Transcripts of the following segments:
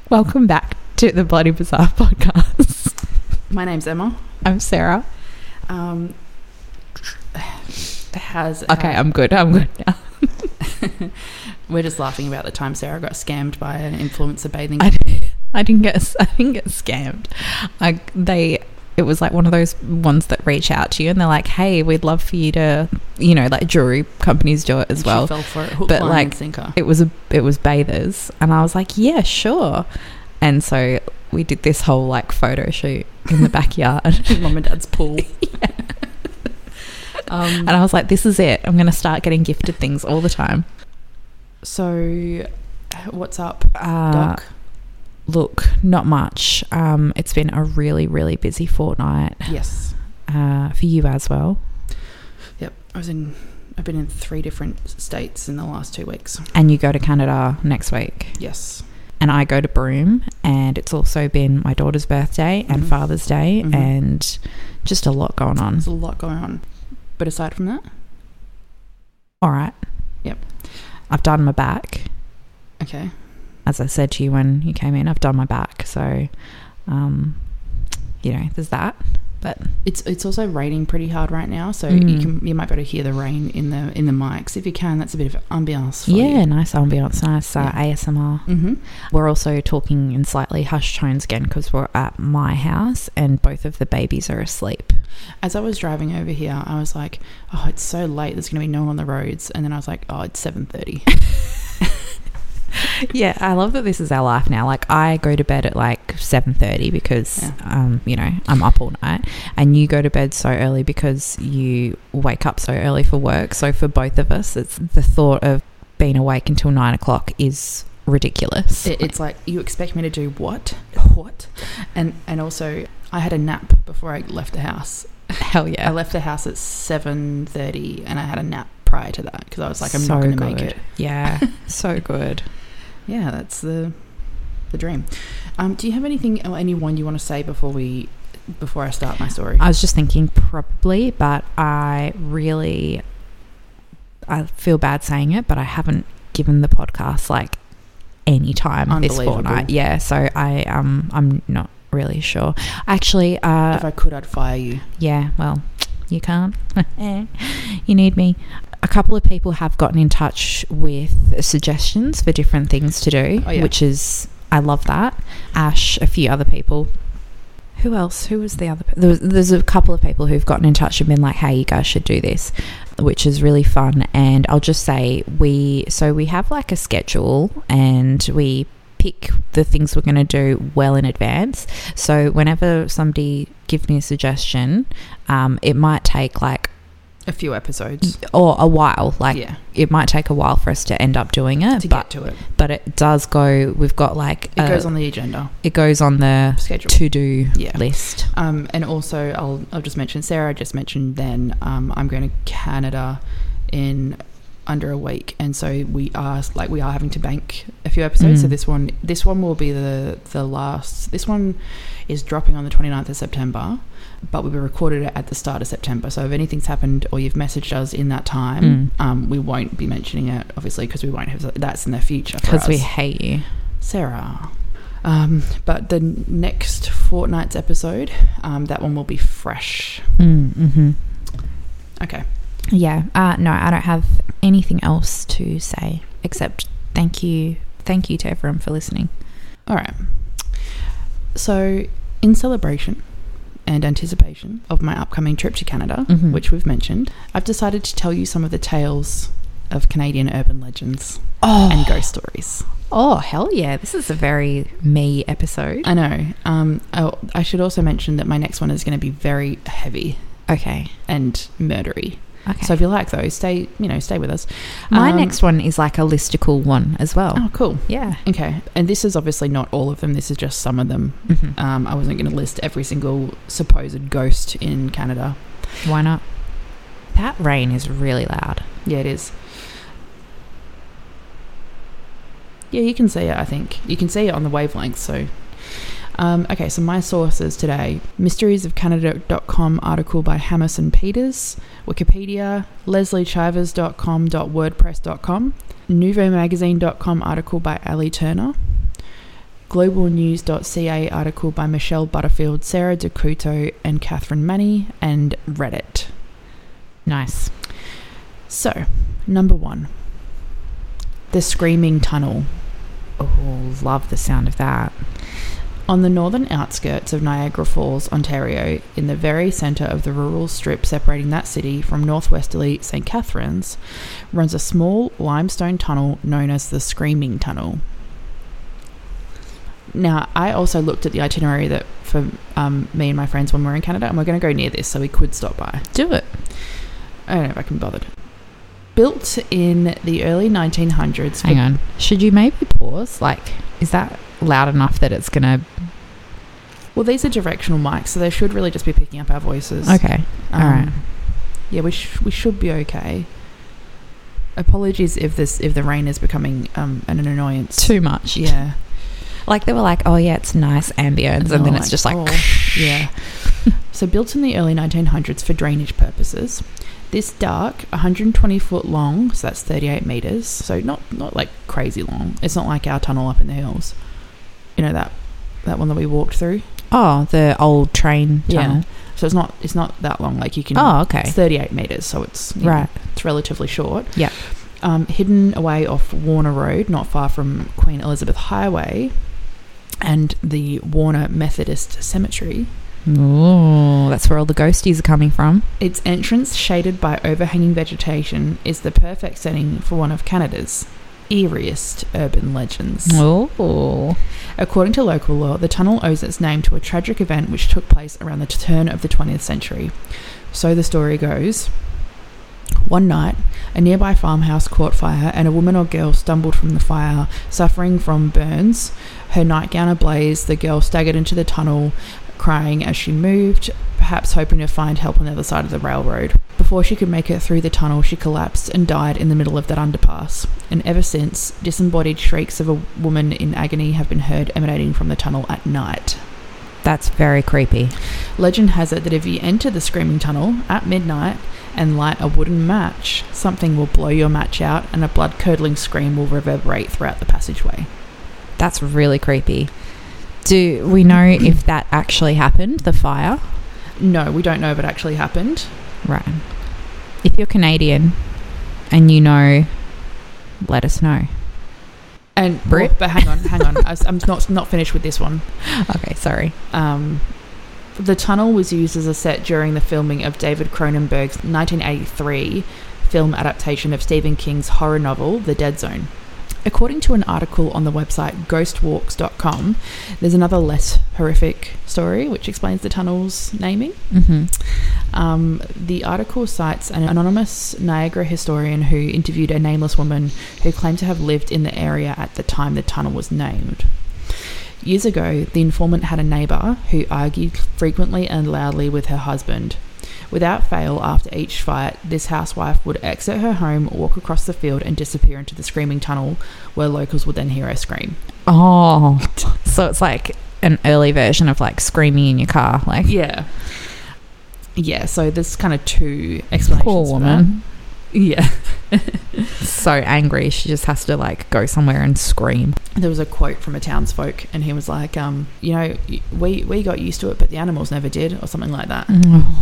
Welcome back to the Bloody Bizarre podcast. My name's Emma. I'm Sarah. I'm good now. We're just laughing about the time Sarah got scammed by an influencer bathing. I didn't get scammed. It was like one of those ones that reach out to you and they're like, hey, we'd love for you to, like jewelry companies do it as well. She fell for it, hook, but line, like and sinker. it was bathers, and I was like, yeah, sure. And so we did this whole like photo shoot in the backyard. Mum and Dad's pool. Yeah. And I was like, this is it. I'm going to start getting gifted things all the time. So what's up, Doc? Look, not much. It's been a really, really busy fortnight. Yes. For you as well. Yep. I've been in 3 different states in the last 2 weeks. And you go to Canada next week. Yes. And I go to Broome, and it's also been my daughter's birthday and Father's Day, and just a lot going on. There's a lot going on. But aside from that? All right. Yep. I've done my back. Okay. As I said to you when you came in, I've done my back. So, there's that. But it's also raining pretty hard right now, so you might be able to hear the rain in the mics. If you can, that's a bit of ambiance for you. Yeah, nice ambiance, nice ASMR. Mm-hmm. We're also talking in slightly hushed tones again because we're at my house and both of the babies are asleep. As I was driving over here, I was like, oh, it's so late, there's going to be no one on the roads. And then I was like, oh, it's 7:30. Yeah, I love that this is our life now. Like, I go to bed at like 7:30 because, I'm up all night, and you go to bed so early because you wake up so early for work. So for both of us, it's the thought of being awake until 9 o'clock is ridiculous. It's like, you expect me to do what? And also, I had a nap before I left the house. Hell yeah. I left the house at 7:30 and I had a nap prior to that because I was like, I'm not going to make it. Yeah, so good. Yeah, that's the dream. Do you have anyone you want to say before I start my story? I was just thinking probably, but I feel bad saying it, but I haven't given the podcast like any time this fortnight. Yeah, so I'm not really sure. Actually, if I could, I'd fire you. Yeah, well, you can't. You need me. A couple of people have gotten in touch with suggestions for different things to do, which is, I love that. Ash, a few other people. Who else? Who was the other? There's a couple of people who've gotten in touch and been like, hey, you guys should do this, which is really fun. And I'll just say we have like a schedule and we pick the things we're going to do well in advance. So whenever somebody gives me a suggestion, it might take like a few episodes or a while, it might take a while for us to end up doing it, get to it, but it does go. We've got like it goes on the agenda, it goes on the schedule to do list. And also I'll just mention, Sarah just mentioned then I'm going to Canada in under a week, and so we are having to bank a few episodes. So this one will be the last. This one is dropping on the 29th of September, but we recorded it at the start of September. So if anything's happened or you've messaged us in that time, we won't be mentioning it, obviously, because we won't have that's in the future because we hate you, Sarah. But the next fortnight's episode, that one will be fresh. Okay. Yeah. No, I don't have anything else to say except thank you to everyone for listening. All right. So in celebration and anticipation of my upcoming trip to Canada, which we've mentioned, I've decided to tell you some of the tales of Canadian urban legends and ghost stories. Oh, hell yeah. This is a very me episode. I know. I should also mention that my next one is going to be very heavy. Okay. And murdery. Okay. So if you like those, stay with us. My next one is like a listicle one as well. Oh, cool. Yeah. Okay. And this is obviously not all of them. This is just some of them. I wasn't going to list every single supposed ghost in Canada. Why not? That rain is really loud. Yeah, it is. Yeah, you can see it, I think. You can see it on the wavelength, so... okay, so my sources today: mysteriesofcanada.com article by Hammerson Peters, Wikipedia, lesliechivers.com.wordpress.com, nouvomagazine.com article by Ali Turner, globalnews.ca article by Michelle Butterfield, Sarah DeCouto and Catherine Manny, and Reddit. Nice. So, number 1. The Screaming Tunnel. Oh, love the sound of that. On the northern outskirts of Niagara Falls, Ontario, in the very centre of the rural strip separating that city from northwesterly St. Catharines, runs a small limestone tunnel known as the Screaming Tunnel. Now, I also looked at the itinerary that for me and my friends when we were in Canada, and we're going to go near this, so we could stop by. Do it. I don't know if I can be bothered. Built in the early 1900s. Hang on. Should you maybe pause? Like, is that loud enough that it's going to... Well, these are directional mics, so they should really just be picking up our voices. Okay. All right. Yeah, we should be okay. Apologies if the rain is becoming an annoyance. Too much. Yeah. Like they were like, oh yeah, it's nice ambience, and then it's just like... yeah. So built in the early 1900s for drainage purposes, this dark, 120-foot long, so that's 38 metres, so not like crazy long. It's not like our tunnel up in the hills. You know, that one that we walked through? Oh, the old train tunnel. Yeah. So it's not that long. Like you can... Oh, okay. It's 38 metres, so it's... Right. It's relatively short. Yeah. Hidden away off Warner Road, not far from Queen Elizabeth Highway, and the Warner Methodist Cemetery. Oh, that's where all the ghosties are coming from. Its entrance, shaded by overhanging vegetation, is the perfect setting for one of Canada's eeriest urban legends. Oh. According to local law, the tunnel owes its name to a tragic event which took place around the turn of the 20th century. So the story goes... One night, a nearby farmhouse caught fire and a woman or girl stumbled from the fire, suffering from burns. Her nightgown ablaze, the girl staggered into the tunnel, crying as she moved, perhaps hoping to find help on the other side of the railroad. Before she could make it through the tunnel, she collapsed and died in the middle of that underpass. And ever since, disembodied shrieks of a woman in agony have been heard emanating from the tunnel at night. That's very creepy. Legend has it that if you enter the Screaming Tunnel at midnight and light a wooden match, something will blow your match out and a blood-curdling scream will reverberate throughout the passageway. That's really creepy. Do we know if that actually happened, the fire? No, we don't know if it actually happened. Right. If you're Canadian and you know, let us know. And Brit? But hang on. I'm not finished with this one. Okay, sorry. The tunnel was used as a set during the filming of David Cronenberg's 1983 film adaptation of Stephen King's horror novel, The Dead Zone. According to an article on the website ghostwalks.com, there's another less horrific story which explains the tunnel's naming. Mm-hmm. The article cites an anonymous Niagara historian who interviewed a nameless woman who claimed to have lived in the area at the time the tunnel was named. Years ago, the informant had a neighbour who argued frequently and loudly with her husband. Without fail, after each fight, this housewife would exit her home, walk across the field and disappear into the Screaming Tunnel, where locals would then hear her scream. Oh, so it's like an early version of like screaming in your car. Like, Yeah, so there's kind of two explanations. Poor woman. Yeah. So angry, she just has to like go somewhere and scream. There was a quote from a townsfolk and he was like, we got used to it, but the animals never did, or something like that.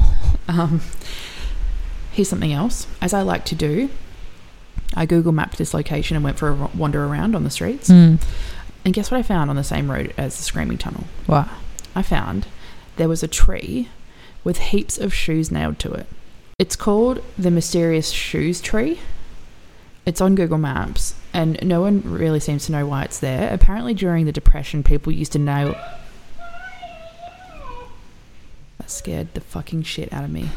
Here's something else. As I like to do, I Google mapped this location and went for a wander around on the streets. And guess what I found on the same road as the Screaming Tunnel? What? I found there was a tree with heaps of shoes nailed to it. It's called the Mysterious Shoes Tree. It's on Google Maps, and no one really seems to know why it's there. Apparently, during the Depression, people used to nail... That scared the fucking shit out of me.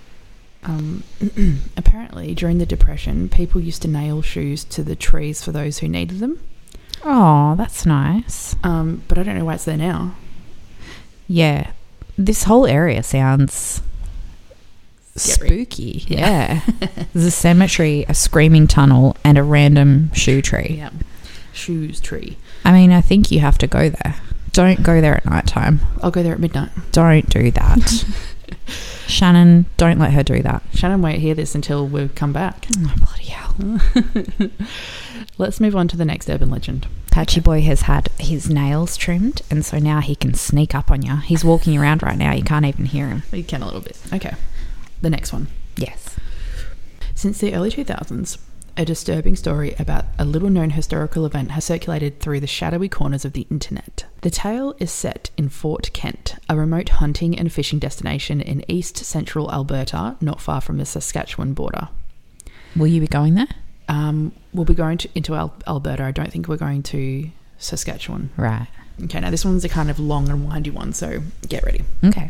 Apparently, during the Depression, people used to nail shoes to the trees for those who needed them. Oh, that's nice. But I don't know why it's there now. Yeah. This whole area sounds... Scary. Spooky. Yeah. There's a cemetery, a Screaming Tunnel, and a random shoe tree. Yeah. Shoes tree. I mean, I think you have to go there. Don't go there at night time. I'll go there at midnight. Don't do that. Shannon, don't let her do that. Shannon won't hear this until we come back. Oh, bloody hell. Let's move on to the next urban legend. Patchy Boy has had his nails trimmed, and so now he can sneak up on you. He's walking around right now. You can't even hear him. You can a little bit. Okay. The next one. Yes. Since the early 2000s, a disturbing story about a little-known historical event has circulated through the shadowy corners of the internet. The tale is set in Fort Kent, a remote hunting and fishing destination in east-central Alberta, not far from the Saskatchewan border. Will you be going there? We'll be going into Alberta. I don't think we're going to Saskatchewan. Right. Okay, now this one's a kind of long and windy one, so get ready. Okay.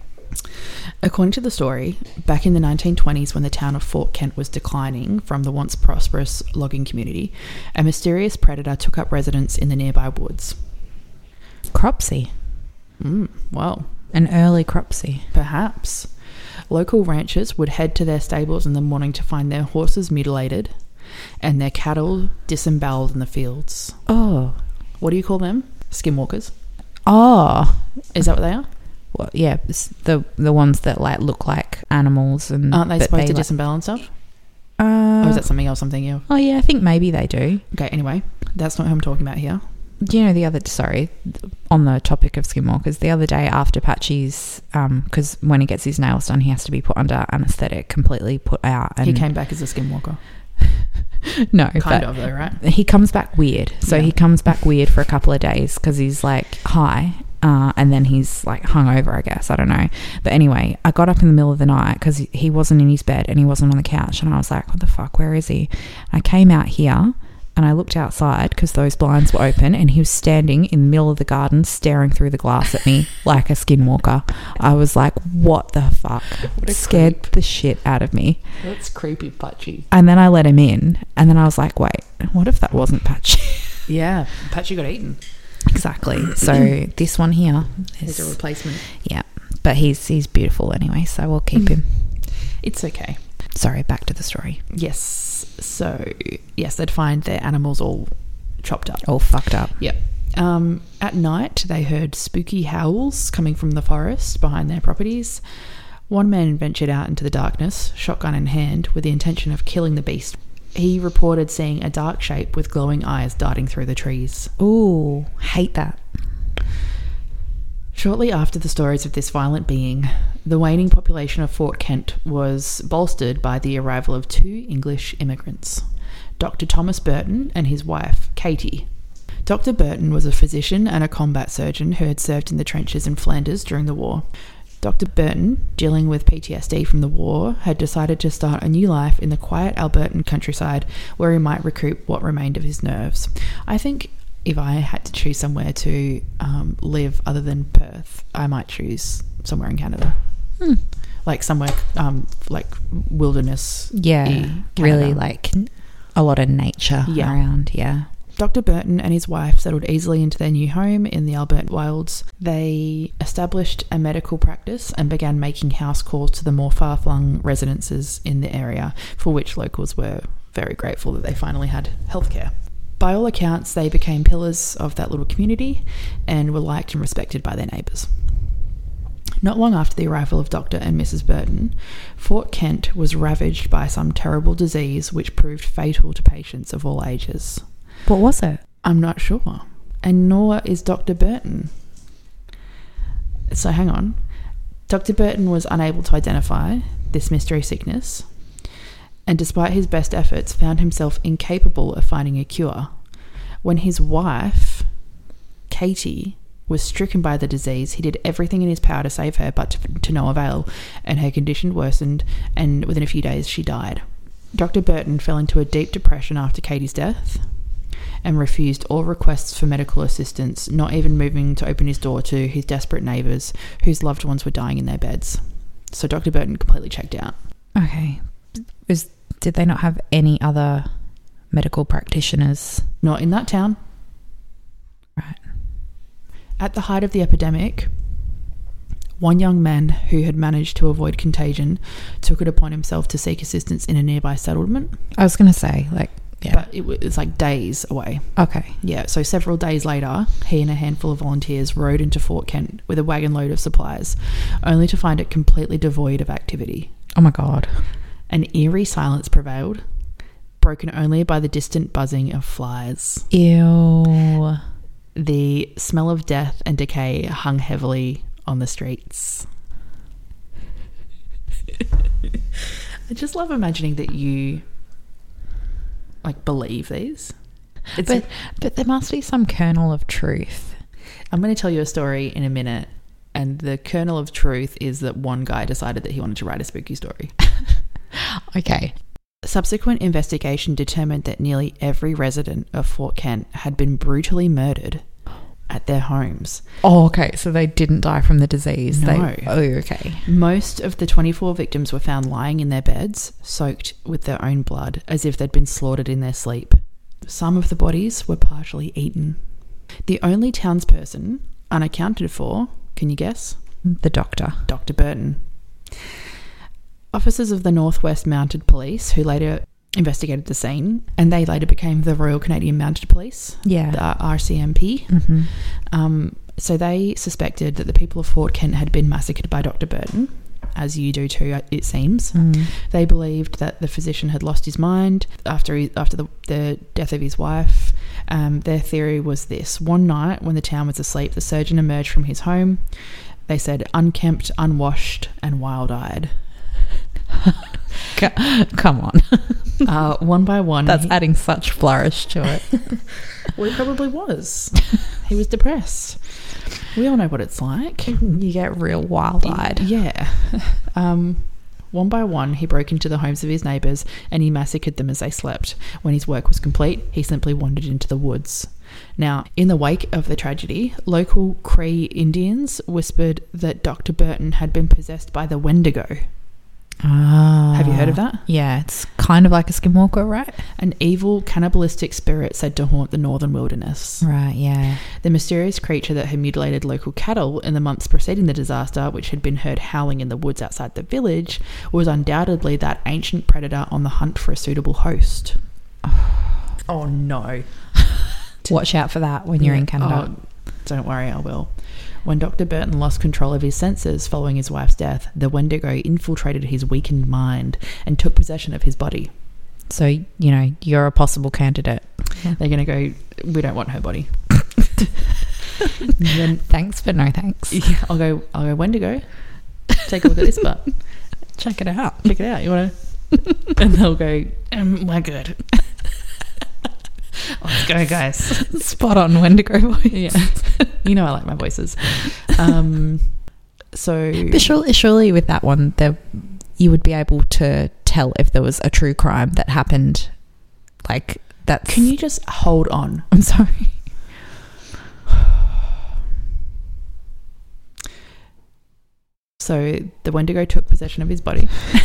According to the story, back in the 1920s when the town of Fort Kent was declining from the once prosperous logging community, a mysterious predator took up residence in the nearby woods. Cropsey. Well. An early Cropsey. Perhaps. Local ranchers would head to their stables in the morning to find their horses mutilated and their cattle disemboweled in the fields. Oh. What do you call them? Skinwalkers. Oh. Is that what they are? Well, yeah, it's the ones that like look like animals, and aren't they supposed to disembowel and stuff? Or is that something else I'm thinking of? Oh yeah, I think maybe they do. Okay, anyway, that's not who I'm talking about here. Do you know on the topic of skinwalkers, the other day after Patchy's, because when he gets his nails done, he has to be put under anaesthetic, completely put out. And he came back as a skinwalker. No, kind of though, right? He comes back weird. So he comes back weird for a couple of days because he's like high. And then he's like hungover, I guess. I don't know. But anyway, I got up in the middle of the night because he wasn't in his bed and he wasn't on the couch. And I was like, what the fuck? Where is he? I came out here and I looked outside because those blinds were open and he was standing in the middle of the garden staring through the glass at me like a skinwalker. I was like, what the fuck? It scared the shit out of me. That's creepy, Patchy. And then I let him in and then I was like, wait, what if that wasn't Patchy? Yeah, Patchy got eaten. Exactly. So this one here is a replacement. Yeah, but he's beautiful anyway, so we'll keep him. It's okay. Sorry, back to the story. Yes. So yes, they'd find their animals all chopped up, all fucked up. Yep. At night, they heard spooky howls coming from the forest behind their properties. One man ventured out into the darkness, shotgun in hand, with the intention of killing the beast. He reported seeing a dark shape with glowing eyes darting through the trees. Ooh, hate that. Shortly after the stories of this violent being, the waning population of Fort Kent was bolstered by the arrival of 2 English immigrants, Dr. Thomas Burton and his wife, Katie. Dr. Burton was a physician and a combat surgeon who had served in the trenches in Flanders during the war. Dr. Burton, dealing with PTSD from the war, had decided to start a new life in the quiet Albertan countryside where he might recoup what remained of his nerves. I think if I had to choose somewhere to live other than Perth, I might choose somewhere in Canada. Like somewhere like wilderness. Yeah, really like a lot of nature around, yeah. Dr. Burton and his wife settled easily into their new home in the Alberta wilds. They established a medical practice and began making house calls to the more far-flung residences in the area, for which locals were very grateful that they finally had healthcare. By all accounts, they became pillars of that little community and were liked and respected by their neighbours. Not long after the arrival of Dr. and Mrs. Burton, Fort Kent was ravaged by some terrible disease which proved fatal to patients of all ages. What was it? I'm not sure. And nor is Dr. Burton. So hang on. Dr. Burton was unable to identify this mystery sickness, and despite his best efforts, found himself incapable of finding a cure. When his wife, Katie, was stricken by the disease, he did everything in his power to save her, but to no avail, and her condition worsened, and within a few days she died. Dr. Burton fell into a deep depression after Katie's death, and refused all requests for medical assistance, not even moving to open his door to his desperate neighbours whose loved ones were dying in their beds. So Dr. Burton completely checked out. Okay. Did they not have any other medical practitioners? Not in that town. Right. At the height of the epidemic, one young man who had managed to avoid contagion took it upon himself to seek assistance in a nearby settlement. I was going to say, yeah. But it's like days away. Okay. Yeah, so several days later, he and a handful of volunteers rode into Fort Kent with a wagon load of supplies, only to find it completely devoid of activity. Oh my God. An eerie silence prevailed, broken only by the distant buzzing of flies. Ew. The smell of death and decay hung heavily on the streets. I just love imagining that you like believe these. But there must be some kernel of truth. I'm going to tell you a story in a minute, and the kernel of truth is that one guy decided that he wanted to write a spooky story. Okay. Subsequent investigation determined that nearly every resident of Fort Kent had been brutally murdered at their homes. Oh, okay. So they didn't die from the disease. No. Okay. Most of the 24 victims were found lying in their beds, soaked with their own blood, as if they'd been slaughtered in their sleep. Some of the bodies were partially eaten. The only townsperson unaccounted for, can you guess? The doctor. Dr. Burton. Officers of the Northwest Mounted Police, who later investigated the scene, and they later became the Royal Canadian Mounted Police, the RCMP. Mm-hmm. So they suspected that the people of Fort Kent had been massacred by Dr. Burton, as you do too, it seems. They believed that the physician had lost his mind after the death of his wife. Their theory was this: one night when the town was asleep, the surgeon emerged from his home. They said unkempt, unwashed, and wild-eyed. Come on. One by one. That's adding such flourish to it. Well, he probably was. He was depressed. We all know what it's like. You get real wild-eyed. Yeah. One by one, he broke into the homes of his neighbours and he massacred them as they slept. When his work was complete, he simply wandered into the woods. Now, in the wake of the tragedy, local Cree Indians whispered that Dr. Burton had been possessed by the Wendigo. Have you heard of that? Yeah, it's kind of like a skinwalker, right? An evil cannibalistic spirit said to haunt the northern wilderness. Right, yeah. The mysterious creature that had mutilated local cattle in the months preceding the disaster, which had been heard howling in the woods outside the village, was undoubtedly that ancient predator on the hunt for a suitable host. Oh no. Watch out for that when you're in Canada. Oh, don't worry, I will. When Dr. Burton lost control of his senses following his wife's death, the Wendigo infiltrated his weakened mind and took possession of his body. So, you know, you're a possible candidate. They're going to go, we don't want her body. Then, thanks, but no thanks. Yeah, I'll go, Wendigo, take a look at this butt. Check it out. Check it out. You want to? And they'll go, we're good. Let's go, guys. Spot on Wendigo voice. Yeah. You know I like my voices. So but surely with that one, you would be able to tell if there was a true crime that happened. Like that. Can you just hold on? I'm sorry. So the Wendigo took possession of his body.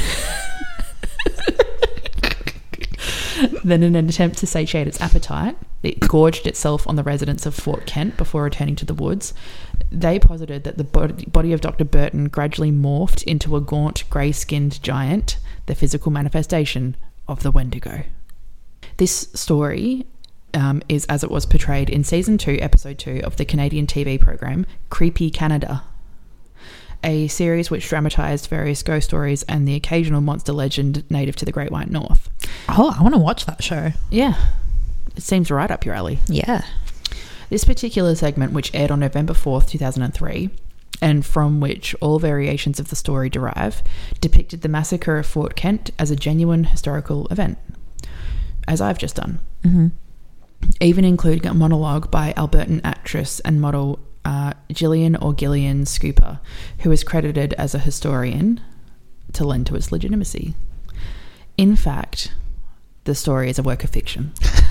Then, in an attempt to satiate its appetite, it gorged itself on the residents of Fort Kent before returning to the woods. They posited that the body of Dr. Burton gradually morphed into a gaunt, grey-skinned giant, the physical manifestation of the Wendigo. This story is as it was portrayed in Season 2, Episode 2 of the Canadian TV program Creepy Canada, a series which dramatised various ghost stories and the occasional monster legend native to the Great White North. Oh, I want to watch that show. Yeah. It seems right up your alley. Yeah. This particular segment, which aired on November 4th, 2003, and from which all variations of the story derive, depicted the massacre of Fort Kent as a genuine historical event, as I've just done. Mm-hmm. Even including a monologue by Albertan actress and model Gillian Scooper, who is credited as a historian to lend to its legitimacy. In fact, the story is a work of fiction.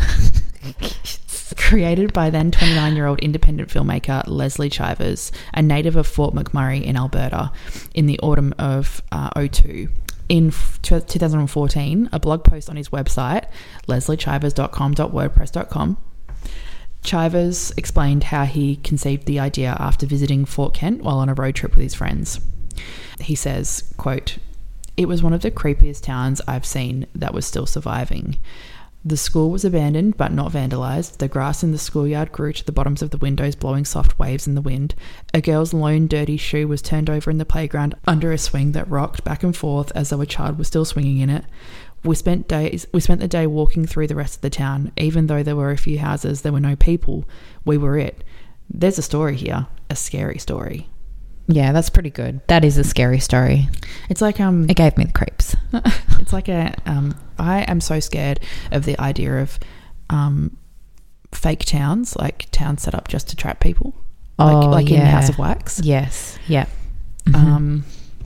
Created by then 29-year-old independent filmmaker Leslie Chivers, a native of Fort McMurray in Alberta, in the autumn of 2002. In 2014, a blog post on his website, lesliechivers.com.wordpress.com, Chivers explained how he conceived the idea after visiting Fort Kent while on a road trip with his friends. He says, quote, "It was one of the creepiest towns I've seen that was still surviving. The school was abandoned but not vandalised. The grass in the schoolyard grew to the bottoms of the windows, blowing soft waves in the wind. A girl's lone dirty shoe was turned over in the playground under a swing that rocked back and forth as though a child was still swinging in it. We spent the day walking through the rest of the town. Even though there were a few houses, there were no people. We were it. There's a story here, a scary story. Yeah, that's pretty good. That is a scary story. It's like it gave me the creeps. It's like I am so scared of the idea of fake towns, like towns set up just to trap people. Like in House of Wax. Yes. Yeah. Mm-hmm.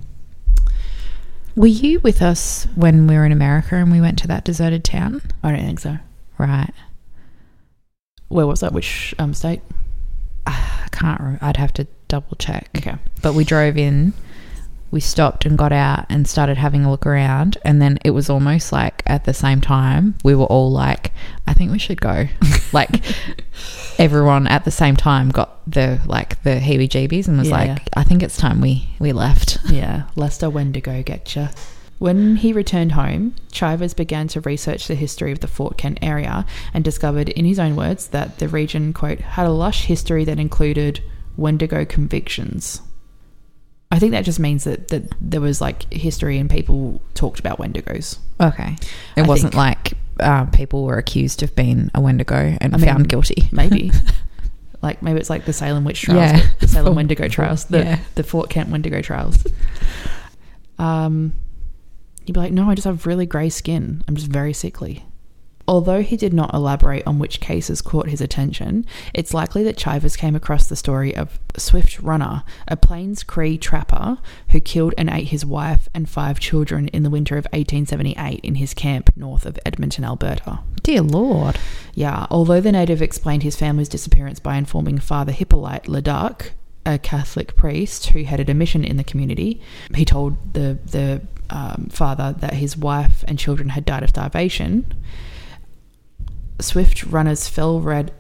Were you with us when we were in America and we went to that deserted town? I don't think so. Right. Where was that? Which state? I can't remember. I'd have to double check. Okay. But we drove in, we stopped and got out and started having a look around, and then it was almost like at the same time we were all like, I think we should go. Like everyone at the same time got the heebie-jeebies and was I think it's time we left. Yeah. Lester Wendigo getcha. When he returned home, Chivers began to research the history of the Fort Kent area and discovered, in his own words, that the region, quote, had a lush history that included Wendigo convictions. I think that just means that there was like history and people talked about Wendigos. Okay. It wasn't like people were accused of being a Wendigo and found guilty. Maybe. Like maybe it's like the Salem Witch Trials, Yeah. the Salem Wendigo Trials, the Fort Kent Wendigo Trials. He'd be like, no, I just have really grey skin. I'm just very sickly. Although he did not elaborate on which cases caught his attention, it's likely that Chivers came across the story of Swift Runner, a Plains Cree trapper who killed and ate his wife and 5 children in the winter of 1878 in his camp north of Edmonton, Alberta. Dear Lord. Yeah, although the native explained his family's disappearance by informing Father Hippolyte Leduc, a Catholic priest who headed a mission in the community, he told the father that his wife and children had died of starvation. Swift Runner's well-fed.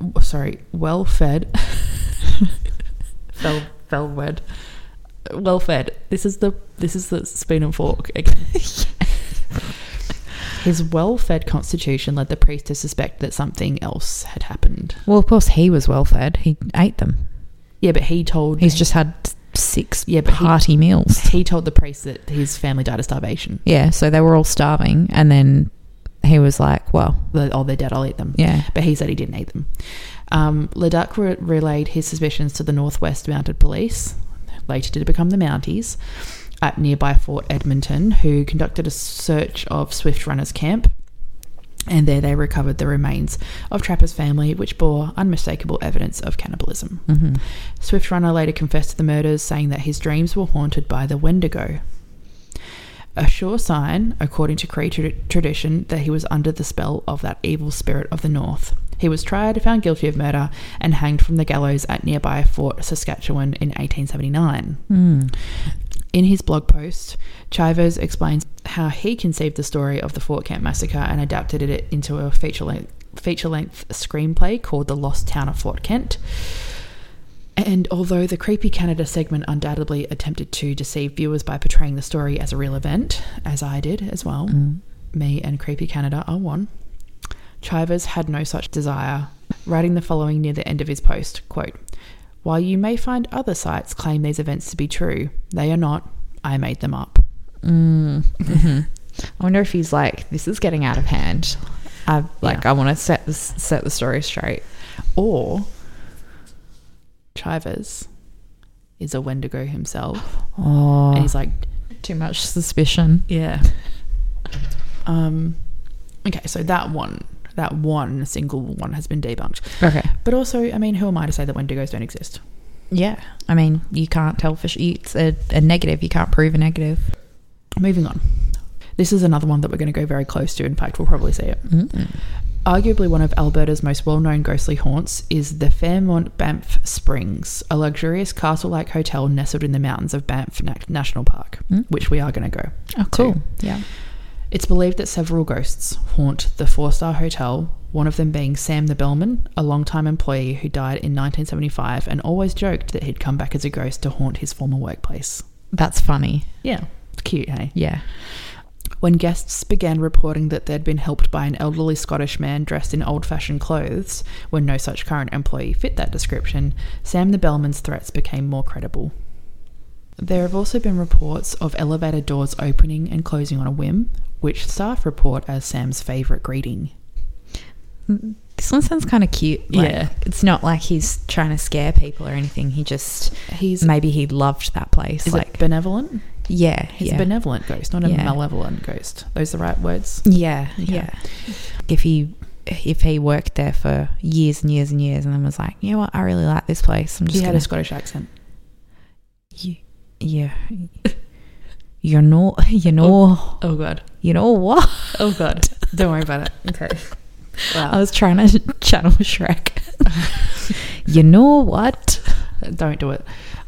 This is the spoon and fork again. His well-fed constitution led the priest to suspect that something else had happened. Well, of course he was well-fed. He ate them. Yeah, but he's just had 6 hearty meals. He told the priest that his family died of starvation. Yeah, so they were all starving, and then he was like, well, they're dead, I'll eat them. Yeah. But he said he didn't eat them. Leduc relayed his suspicions to the Northwest Mounted Police, later to become the Mounties, at nearby Fort Edmonton, who conducted a search of Swift Runner's camp. And there they recovered the remains of Trapper's family, which bore unmistakable evidence of cannibalism. Mm-hmm. Swift Runner later confessed to the murders, saying that his dreams were haunted by the Wendigo. A sure sign, according to Cree tradition, that he was under the spell of that evil spirit of the north. He was tried, found guilty of murder, and hanged from the gallows at nearby Fort Saskatchewan in 1879. Mm. In his blog post, Chivers explains how he conceived the story of the Fort Kent Massacre and adapted it into a feature-length screenplay called The Lost Town of Fort Kent. And although the Creepy Canada segment undoubtedly attempted to deceive viewers by portraying the story as a real event, as I did as well, me and Creepy Canada are one, Chivers had no such desire, writing the following near the end of his post, quote, "While you may find other sites claim these events to be true, they are not. I made them up." Mm-hmm. I wonder if he's like, this is getting out of hand. I want to set the story straight. Or Chivers is a Wendigo himself. Oh, and he's like, too much suspicion. Yeah. Okay, so that one single one has been debunked. Okay. But also, I mean, who am I to say that Wendigos don't exist? Yeah. I mean, you can't tell for sure. It's a negative. You can't prove a negative. Moving on. This is another one that we're going to go very close to. In fact, we'll probably see it. Mm-hmm. Arguably one of Alberta's most well-known ghostly haunts is the Fairmont Banff Springs, a luxurious castle-like hotel nestled in the mountains of Banff National Park, which we are going to go. Oh, cool. to. Yeah. It's believed that several ghosts haunt the 4-star hotel, one of them being Sam the Bellman, a long-time employee who died in 1975 and always joked that he'd come back as a ghost to haunt his former workplace. That's funny. Yeah. It's cute, hey? Yeah. When guests began reporting that they'd been helped by an elderly Scottish man dressed in old-fashioned clothes, when no such current employee fit that description, Sam the Bellman's threats became more credible. There have also been reports of elevator doors opening and closing on a whim, which staff report as Sam's favourite greeting. This one sounds kind of cute. Like, yeah. It's not like he's trying to scare people or anything. Maybe he loved that place. Is it benevolent? Yeah. He's a benevolent ghost, not a malevolent ghost. Those the right words? Yeah. Okay. Yeah. If he worked there for years and years and years and then was like, you know what, I really like this place. He had a Scottish accent. Yeah. You know. Oh God. You know what? Oh God. Don't worry about it. Okay. Wow. I was trying to channel Shrek. You know what? Don't do it.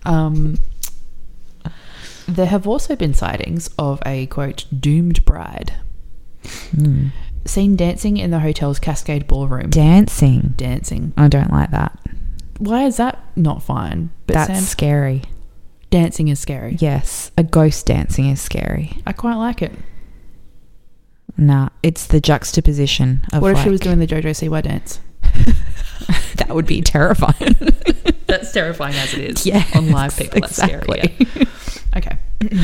There have also been sightings of a, quote, doomed bride. Seen dancing in the hotel's Cascade Ballroom. Dancing. I don't like that. Why is that not fine? But that's scary. Dancing is scary. Yes. A ghost dancing is scary. I quite like it. Nah, it's the juxtaposition of what if she was doing the Jojo Siwa dance? That would be terrifying. That's terrifying as it is. Yeah, on live people. That's exactly. Scary. Yeah. Okay.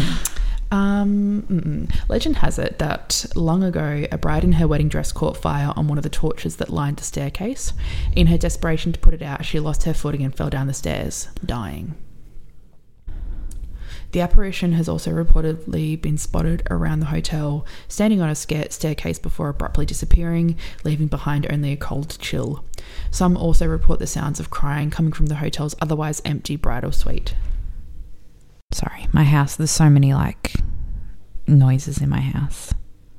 Legend has it that long ago, a bride in her wedding dress caught fire on one of the torches that lined the staircase. In her desperation to put it out, she lost her footing and fell down the stairs, dying. The apparition has also reportedly been spotted around the hotel, standing on a staircase before abruptly disappearing, leaving behind only a cold chill. Some also report the sounds of crying coming from the hotel's otherwise empty bridal suite. Sorry, my house, there's so many noises in my house.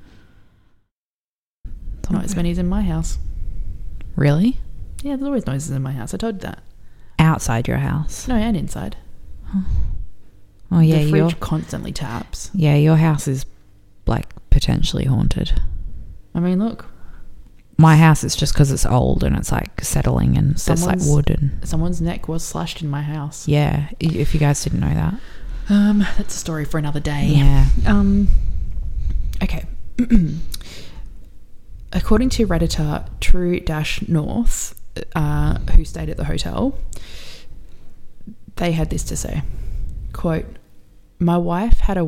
Not as many as in my house. Really? Yeah, there's always noises in my house. I told you that. Outside your house? No, and inside. Oh yeah, the fridge constantly taps. Yeah, your house is potentially haunted. I mean, look. My house is just because it's old and it's settling and there's wood and someone's neck was slashed in my house. Yeah, if you guys didn't know that. That's a story for another day. Yeah. Okay. According to Redditor True-North, who stayed at the hotel, they had this to say. Quote, my wife had a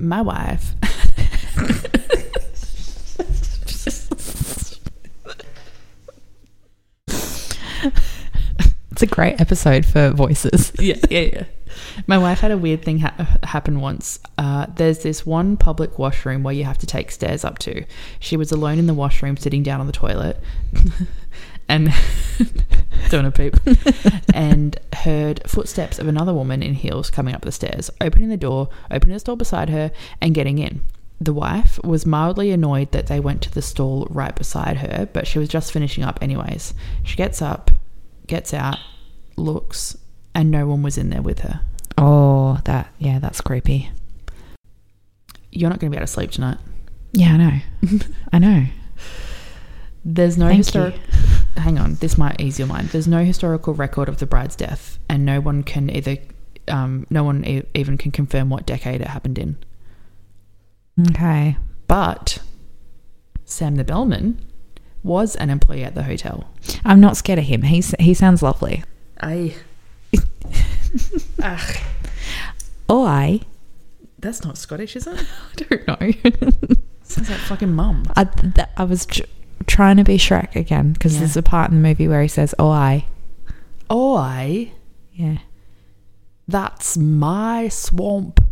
It's a great episode for voices. Yeah. My wife had a weird thing happen once. There's this one public washroom where you have to take stairs up to. She was alone in the washroom sitting down on the toilet and doing a poop and heard footsteps of another woman in heels coming up the stairs, opening the door beside her and getting in. The wife was mildly annoyed that they went to the stall right beside her, but she was just finishing up anyways. She gets up, gets out, looks, and no one was in there with her. Oh, that's creepy. You're not going to be able to sleep tonight. Yeah, I know. There's no hang on, this might ease your mind. There's no historical record of the bride's death, and no one even can confirm what decade it happened in. Okay. But Sam the bellman was an employee at the hotel. I'm not scared of him. He sounds lovely. That's not Scottish, is it? I don't know. Sounds like fucking mum. I was trying to be Shrek again because there's a part in the movie where he says, "Oi." Yeah. That's my swamp.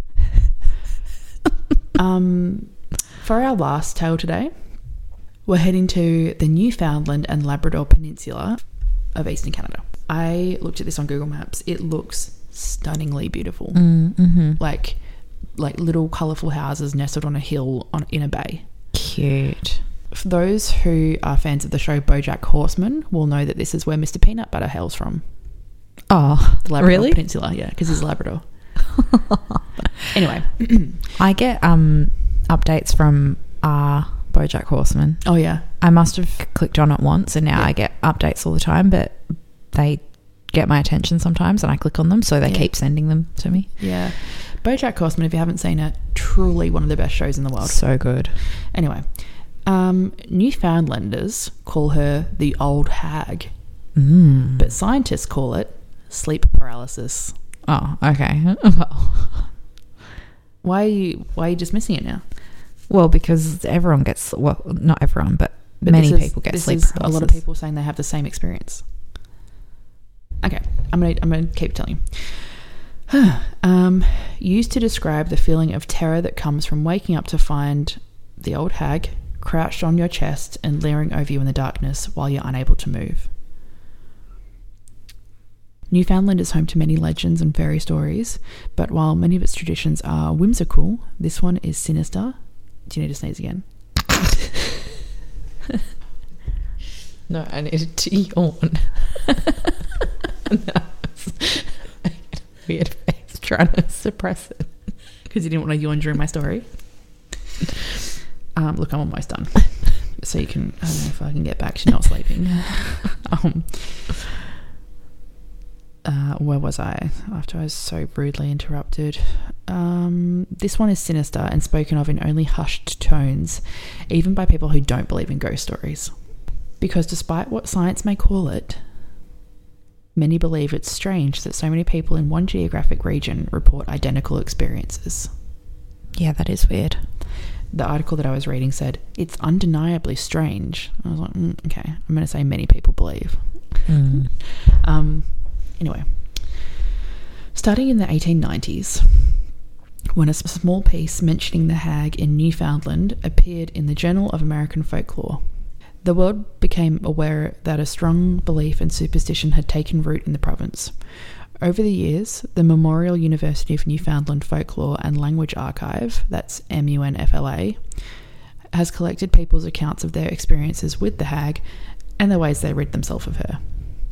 For our last tale today, we're heading to the Newfoundland and Labrador Peninsula of Eastern Canada. I looked at this on Google Maps. It looks stunningly beautiful. Mm-hmm. Like little colourful houses nestled on a hill in a bay. Cute. For those who are fans of the show BoJack Horseman will know that this is where Mr. Peanut Butter hails from. Oh, the Labrador really? Peninsula, yeah, because he's Labrador. Anyway. I get updates from BoJack Horseman. Oh, yeah. I must have clicked on it once and now I get updates all the time, but they get my attention sometimes and I click on them, so they keep sending them to me. Yeah. BoJack Horseman, if you haven't seen it, truly one of the best shows in the world. So good. Anyway, Newfoundlanders call her the old hag, but scientists call it sleep paralysis. Oh, okay. Well, Why are you dismissing it now? Well, because everyone gets, well, not everyone, but many people get sleep paralysis. A lot of people saying they have the same experience. Okay, I'm gonna keep telling you. Used to describe the feeling of terror that comes from waking up to find the old hag crouched on your chest and leering over you in the darkness while you're unable to move. Newfoundland is home to many legends and fairy stories, but while many of its traditions are whimsical, this one is sinister. Do you need to sneeze again? No, I needed to yawn. No, weird face trying to suppress it because you didn't want to yawn during my story. Look, I'm almost done, so you can. I don't know if I can get back to not sleeping. Where was I after I was so rudely interrupted? This one is sinister and spoken of in only hushed tones, even by people who don't believe in ghost stories. Because despite what science may call it, many believe it's strange that so many people in one geographic region report identical experiences. Yeah, that is weird. The article that I was reading said, it's undeniably strange. I was like, okay, I'm going to say many people believe. Anyway, starting in the 1890s, when a small piece mentioning the hag in Newfoundland appeared in the Journal of American Folklore, the world became aware that a strong belief and superstition had taken root in the province. Over the years, the Memorial University of Newfoundland Folklore and Language Archive, that's MUNFLA, has collected people's accounts of their experiences with the hag and the ways they rid themselves of her.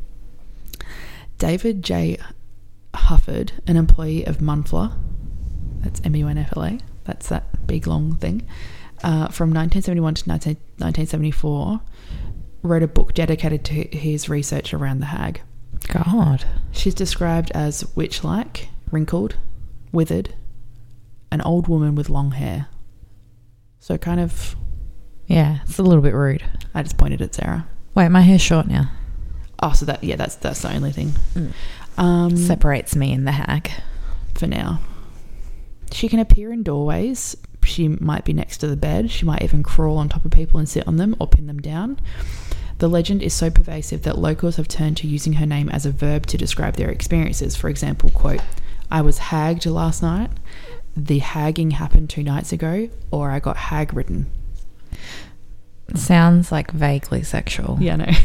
David J. Hufford, an employee of MUNFLA, that's MUNFLA, that's that big long thing, from 1971 to 1974, wrote a book dedicated to his research around the hag. God. She's described as witch-like, wrinkled, withered, an old woman with long hair. So kind of... Yeah, it's a little bit rude. I just pointed at Sarah. Wait, my hair's short now. Oh, so that's the only thing. Separates me and the hag. For now. She can appear in doorways. She might be next to the bed. She might even crawl on top of people and sit on them or pin them down. The legend is so pervasive that locals have turned to using her name as a verb to describe their experiences. For example, quote, I was hagged last night. The hagging happened 2 nights ago. Or I got hag-ridden. Sounds like vaguely sexual. Yeah, no.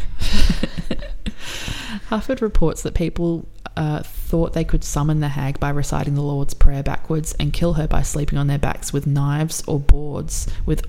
Hufford reports that people thought they could summon the hag by reciting the Lord's Prayer backwards and kill her by sleeping on their backs with knives or boards with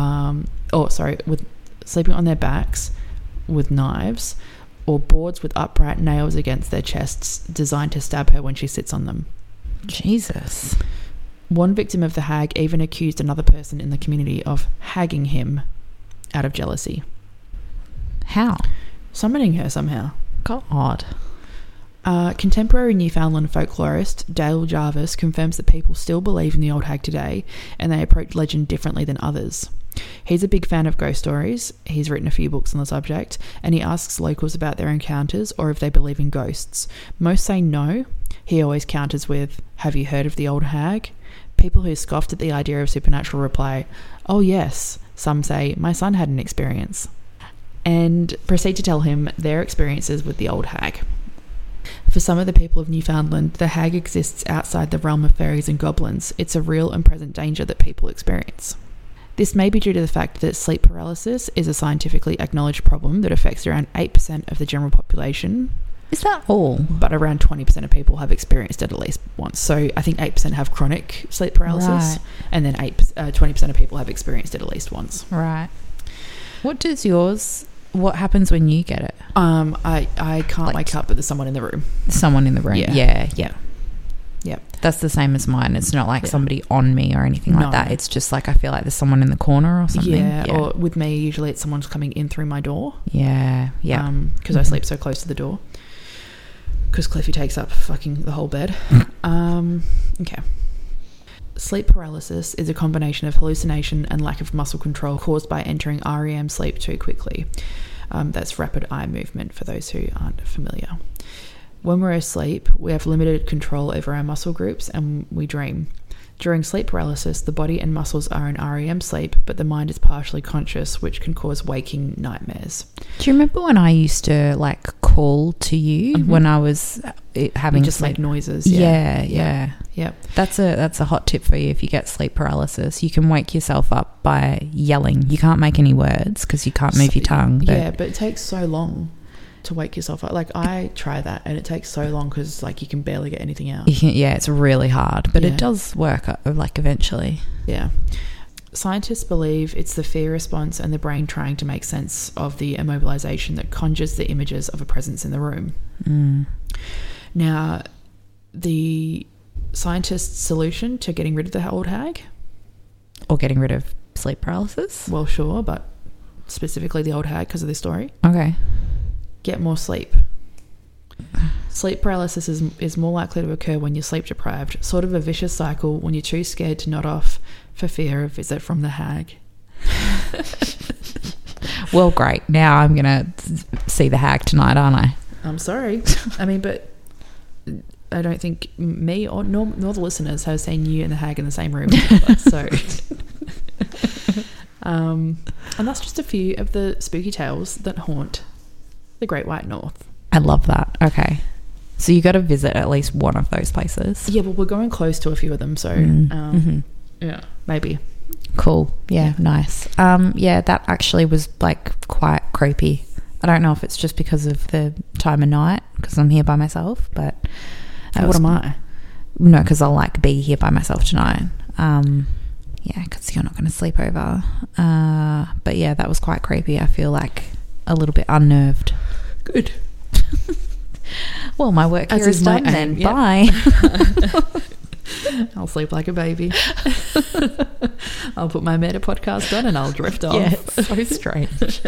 sleeping on their backs with knives or boards with upright nails against their chests designed to stab her when she sits on them. Jesus. One victim of the hag even accused another person in the community of hagging him out of jealousy. How? Summoning her somehow. God. Contemporary Newfoundland folklorist Dale Jarvis confirms that people still believe in the old hag today and they approach legend differently than others. He's a big fan of ghost stories. He's written a few books on the subject and he asks locals about their encounters or if they believe in ghosts. Most say no. He always counters with, have you heard of the old hag? People who scoffed at the idea of supernatural reply, oh yes. Some say, my son had an experience. And proceed to tell him their experiences with the old hag. For some of the people of Newfoundland, the hag exists outside the realm of fairies and goblins. It's a real and present danger that people experience. This may be due to the fact that sleep paralysis is a scientifically acknowledged problem that affects around 8% of the general population. Is that all? But around 20% of people have experienced it at least once. So I think 8% have chronic sleep paralysis, right. And then 20% of people have experienced it at least once. Right. What happens when you get it? I can't wake up, but there's someone in the room. Someone in the room. Yeah. Yep. That's the same as mine. It's not like somebody on me or anything like that. It's just like I feel like there's someone in the corner or something. Yeah. Or with me, usually it's someone's coming in through my door. Yeah. Because I sleep so close to the door. Because Cliffy takes up fucking the whole bed. Okay. Sleep paralysis is a combination of hallucination and lack of muscle control caused by entering REM sleep too quickly. That's rapid eye movement for those who aren't familiar. When we're asleep, we have limited control over our muscle groups and we dream. During sleep paralysis, the body and muscles are in REM sleep, but the mind is partially conscious, which can cause waking nightmares. Do you remember when I used to like call to you when I was having just sleep make noises? Yeah. Yep. That's a hot tip for you if you get sleep paralysis. You can wake yourself up by yelling. You can't make any words because you can't move your tongue. But it takes so long to wake yourself up. Like I try that and it takes so long because like you can barely get anything out. It's really hard, but it does work like eventually. Yeah. Scientists believe it's the fear response and the brain trying to make sense of the immobilization that conjures the images of a presence in the room. Now, the scientists' solution to getting rid of the old hag? Or getting rid of sleep paralysis? Well, sure, but specifically the old hag because of this story. Okay. Get more sleep. Sleep paralysis is more likely to occur when you're sleep deprived, sort of a vicious cycle when you're too scared to nod off for fear of visit from the hag. Well, great. Now I'm going to see the hag tonight, aren't I? I'm sorry. I mean, but I don't think me or nor the listeners have seen you and the hag in the same room together, so... and that's just a few of the spooky tales that haunt the Great White North. I love that. Okay. So you got to visit at least one of those places. Yeah, well, we're going close to a few of them, so yeah, maybe. Cool. Yeah, nice. That actually was like quite creepy. I don't know if it's just because of the time of night because I'm here by myself, but what am I? No, because I'll like be here by myself tonight. Because you're not going to sleep over. But yeah, that was quite creepy. I feel like a little bit unnerved. Good. Well, my work here is done then. Yep. Bye. I'll sleep like a baby. I'll put my meta podcast on and I'll drift off. Yeah, it's so strange.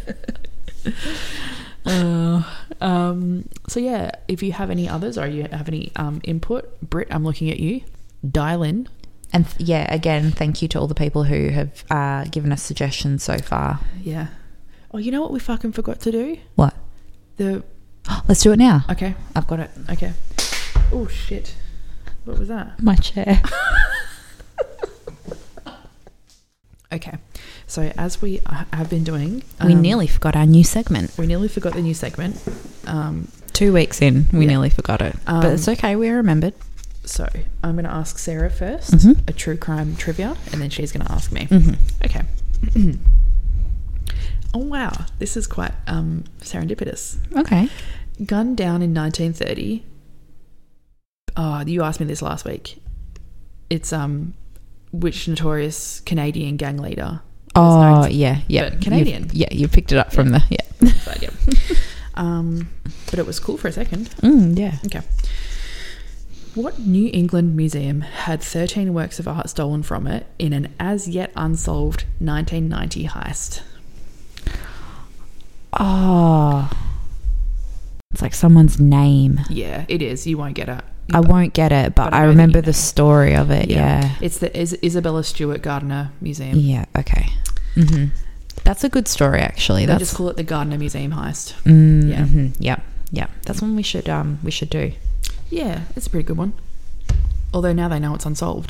So yeah, if you have any others or you have any input, Britt, I'm looking at you. Dial in. And again, thank you to all the people who have given us suggestions so far. Yeah. Oh, you know what we fucking forgot to do? What? Let's do it now. Okay. I've got it. Okay. Oh, shit. What was that? My chair. Okay. So as we have been doing... we nearly forgot our new segment. We nearly forgot the new segment. 2 weeks in, we nearly forgot it. But it's okay, we remembered. So I'm going to ask Sarah first, a true crime trivia, and then she's going to ask me. Okay. Oh, wow. This is quite serendipitous. Okay. Gunned down in 1930. Oh, you asked me this last week. It's which notorious Canadian gang leader? Oh, yeah. But Canadian. You picked it up from the... Yeah. But, yeah. But it was cool for a second. Yeah. Okay. What New England museum had 13 works of art stolen from it in an as yet unsolved 1990 heist? Oh, it's like someone's name. Yeah, it is. You won't get it. I won't get it, but I remember the story of it. Yeah. It's the Isabella Stewart Gardner Museum. Yeah. Okay. That's a good story, actually. They just call it the Gardner Museum heist. Yeah. That's one we should do. Yeah, it's a pretty good one. Although now they know it's unsolved.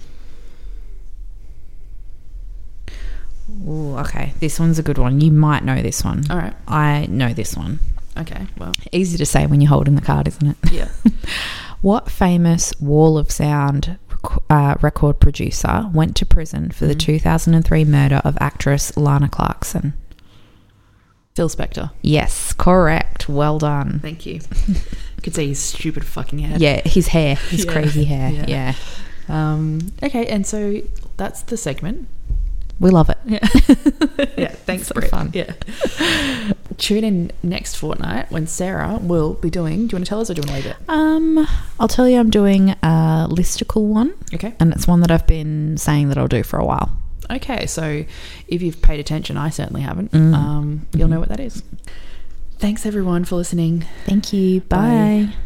Ooh, okay. This one's a good one. You might know this one. All right. I know this one. Okay, well. Easy to say when you're holding the card, isn't it? Yeah. What famous Wall of Sound record producer went to prison for the 2003 murder of actress Lana Clarkson? Phil Spector. Yes, correct. Well done. Thank you. I could see his stupid fucking head. Yeah, his hair. His crazy hair. Yeah. Okay, and so that's the segment. We love it. Yeah, thanks, so Britt. Fun. Yeah. Tune in next fortnight when Sarah will be doing... Do you want to tell us or do you want to leave it? I'll tell you I'm doing a listicle one. Okay. And it's one that I've been saying that I'll do for a while. Okay, so if you've paid attention, I certainly haven't, you'll know what that is. Thanks, everyone, for listening. Thank you. Bye.